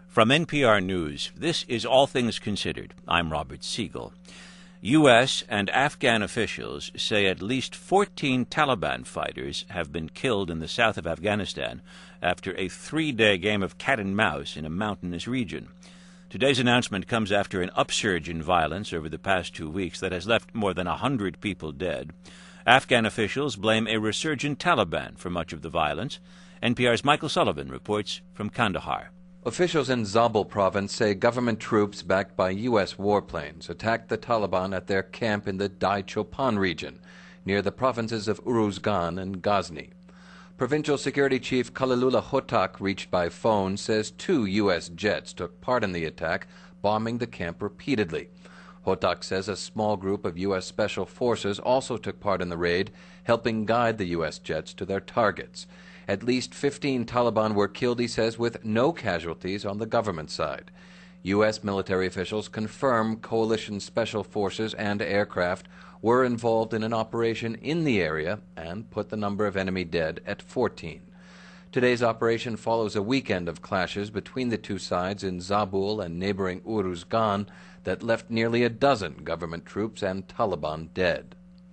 From NPR News, this is All Things Considered. I'm Robert Siegel. U.S. and Afghan officials say at least 14 Taliban fighters have been killed in the south of Afghanistan after a 3-day game of cat and mouse in a mountainous region. Today's announcement comes after an upsurge in violence over the past 2 weeks that has left more than 100 people dead. Afghan officials blame a resurgent Taliban for much of the violence. NPR's Michael Sullivan reports from Kandahar. Officials in Zabul province say government troops backed by U.S. warplanes attacked the Taliban at their camp in the Dai Chopan region, near the provinces of Uruzgan and Ghazni. Provincial Security Chief Khalilullah Hotak, reached by phone, says 2 U.S. jets took part in the attack, bombing the camp repeatedly. Hotak says a small group of U.S. Special Forces also took part in the raid, helping guide the U.S. jets to their targets. At least 15 Taliban were killed, he says, with no casualties on the government side. U.S. military officials confirm coalition special forces and aircraft were involved in an operation in the area and put the number of enemy dead at 14. Today's operation follows a weekend of clashes between the two sides in Zabul and neighboring Uruzgan that left nearly a dozen government troops and Taliban dead.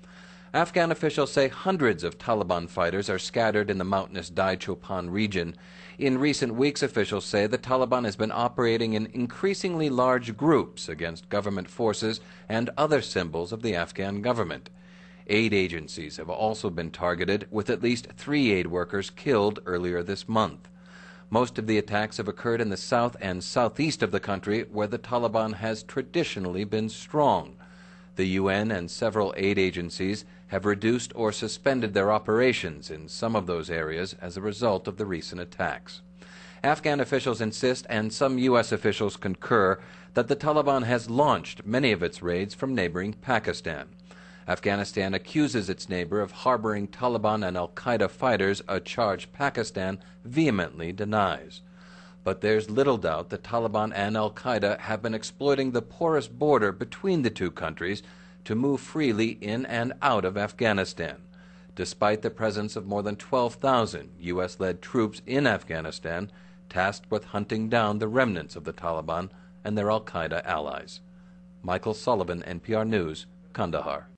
Afghan officials say hundreds of Taliban fighters are scattered in the mountainous Dai Chopan region. In recent weeks, officials say the Taliban has been operating in increasingly large groups against government forces and other symbols of the Afghan government. Aid agencies have also been targeted, with at least 3 aid workers killed earlier this month. Most of the attacks have occurred in the south and southeast of the country, where the Taliban has traditionally been strong. The UN and several aid agencies have reduced or suspended their operations in some of those areas as a result of the recent attacks. Afghan officials insist, and some U.S. officials concur, that the Taliban has launched many of its raids from neighboring Pakistan. Afghanistan accuses its neighbor of harboring Taliban and al-Qaeda fighters, a charge Pakistan vehemently denies. But there's little doubt the Taliban and al-Qaeda have been exploiting the porous border between the two countries to move freely in and out of Afghanistan. Despite the presence of more than 12,000 U.S.-led troops in Afghanistan, tasked with hunting down the remnants of the Taliban and their al-Qaeda allies. Michael Sullivan, NPR News, Kandahar.